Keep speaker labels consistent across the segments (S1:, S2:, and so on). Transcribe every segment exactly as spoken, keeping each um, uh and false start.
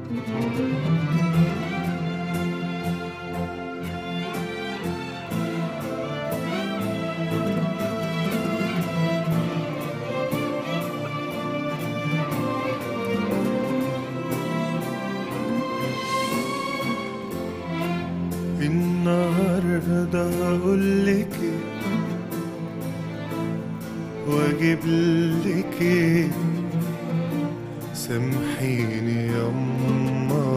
S1: النهاردة هقولك واجيبلك سامحيني يما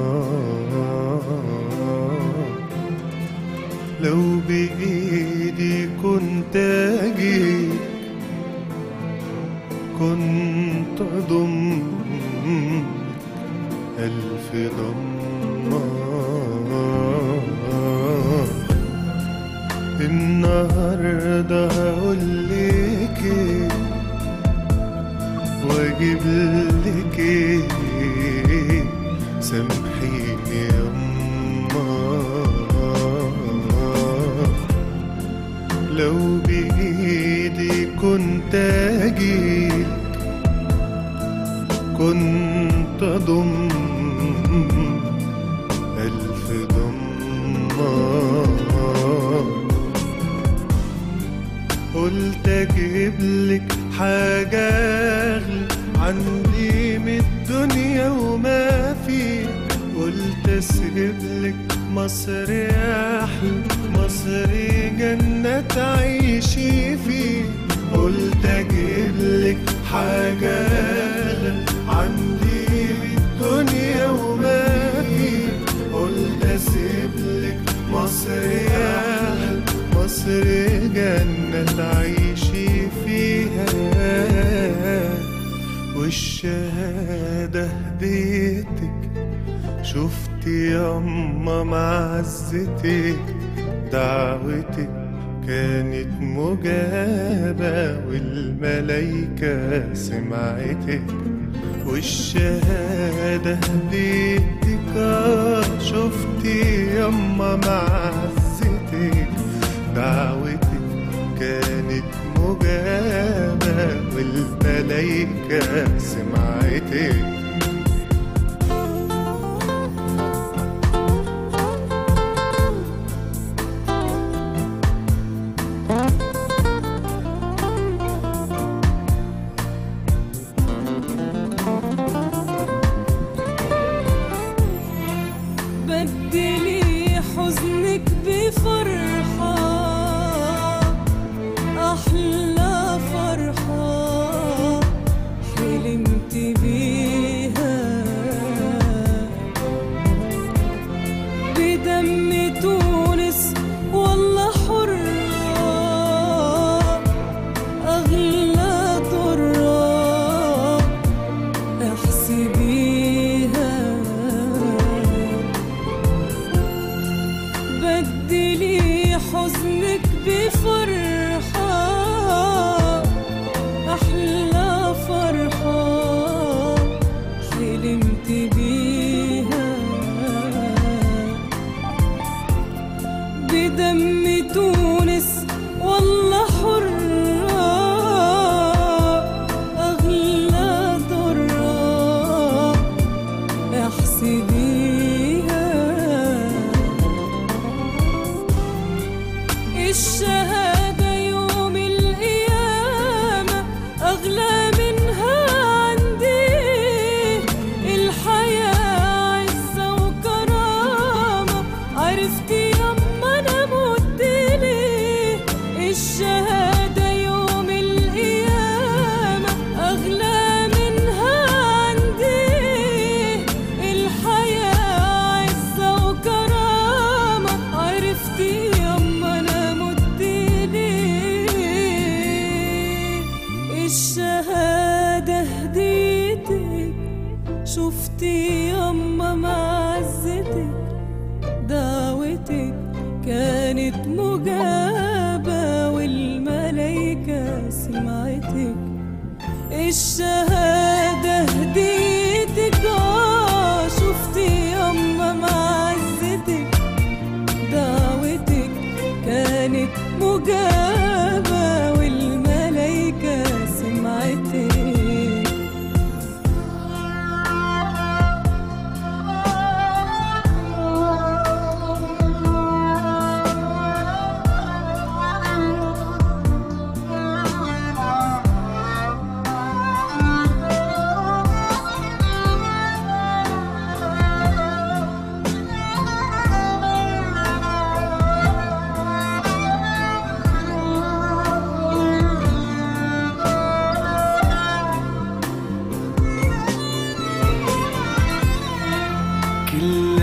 S1: لو بإيدي كنت أجيك كنت أضمك ألف ضمة. النهاردة هقولك واجيبلك سامحيني يما لو بإيدي كنت أجيك كنت أضم ألف ضمة. قلت أجيبلك حاجة أغلى عندي من الدنيا وما فيها، قلت أسيبلك مصر أحلى مصر جنة تعيشي فيه، قلت أجيبلك حاجة أغلى عندي من الدنيا وما فيها، قلت أسيبلك مصر أحلى مصر جنة تعيشي فيها، والشهادة هديتك شفتي ياما معزتك، دعوتك كانت مجابة والملايكة سمعتك، والشهادة هديتك شفتي ياما معزتك، دعوتك كانت مجابة والملايكة سمعتك.
S2: بدلي حزنك بفرحة أحلى فرحة حلمت بيها، بدم تونس والله حرة أغلى ضرة احسبيها، بدلي حزنك بفرحة أحلى فرحة حلمت بيها، بدم تونس والله حرة أغلى ضرة احسبيها، الشهادة يوم القيامة أغلى منها عندي، الحياة عزة وكرامة عرفتي يما أنا مت ليه، الشهادة يوم القيامة أغلى منها عندي، الحياة عزة وكرامة عرفتي يما أنا الشهادة هديتك شفتي يما معزتك، دعوتك كانت مجابة والملايكة سمعتك، الشهادة هديتك شفتي يما معزتك، دعوتك كانت مجابة والملايكة سمعتك.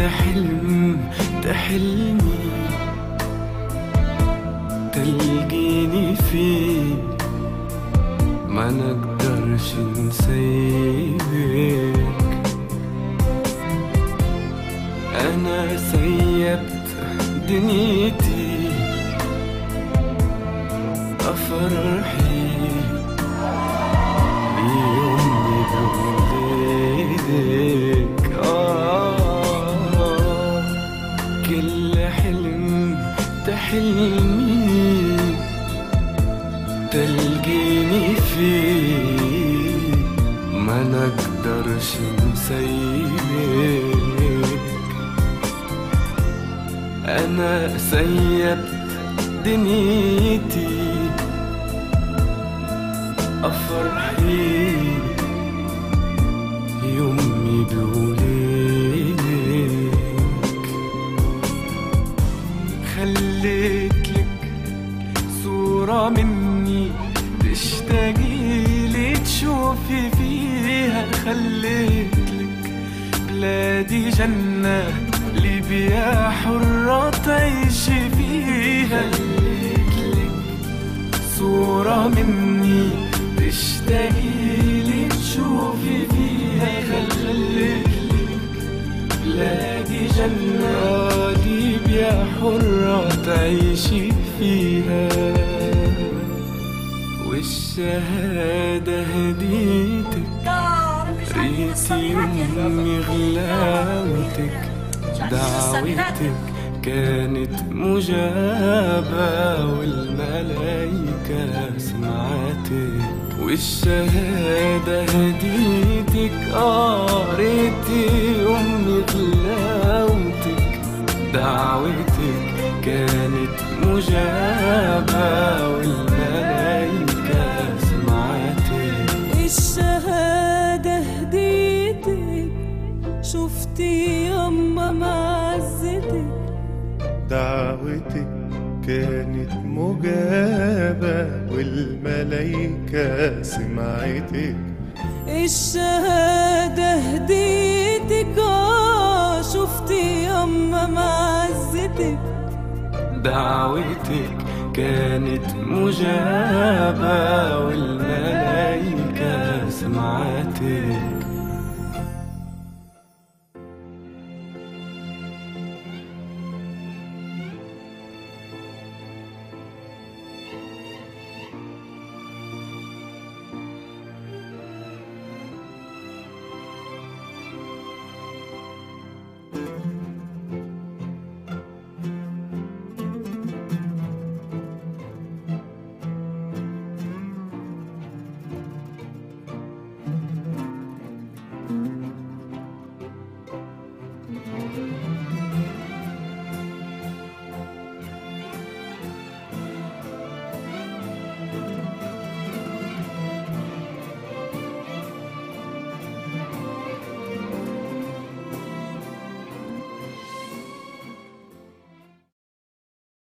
S3: حلم تحلمي تلقيني فيه، ما نقدرش نسيبك. أنا سيبت دنيتي أفرحي بيومي بولادك. آه كل حلم تحلمي تلقيني فيه، ما نقدرش نسيبك. أنا سيبت دنيتي أفرحي يومي بولادك. خليتلك صورة مني تشتاقي لي تشوفي فيها، خليتلك بلادي جنة ليبيا حرة تعيشي فيها. خليتلك صورة مني تشتاقي لي تشوفي فيها، خليتلك بلادي جنة ليبيا حرة تعيشي فيها. والشهادة هديتك ريتي أمي غلاوتك، دعوتك كانت مجابة والملايكة سمعتك. والشهادة هديتك قريتي أمي غلاوتك، دعوتك كانت مجابة والملايكة سمعتك.
S2: الشهادة هديتك شفتي يما معزتك،
S1: دعوتك كانت مجابة والملايكة سمعتك.
S2: الشهادة هديتك آه شفتي يما معزتك،
S3: دعوتك كانت مجابة والملايكة سمعتك.